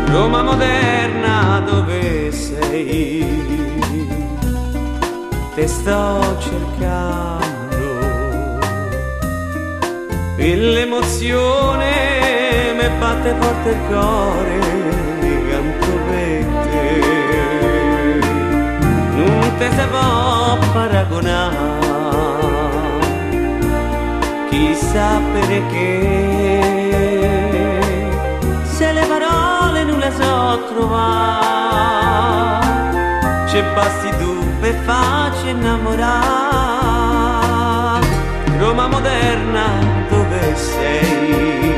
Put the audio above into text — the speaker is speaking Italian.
Roma moderna, dove sei? Te sto cercando e l'emozione mi batte forte il cuore, canto per te. Non te si può paragonare, chissà perché, se le parole non le so trovare, c'è basti tu per farci innamorare. Roma moderna, dove sei?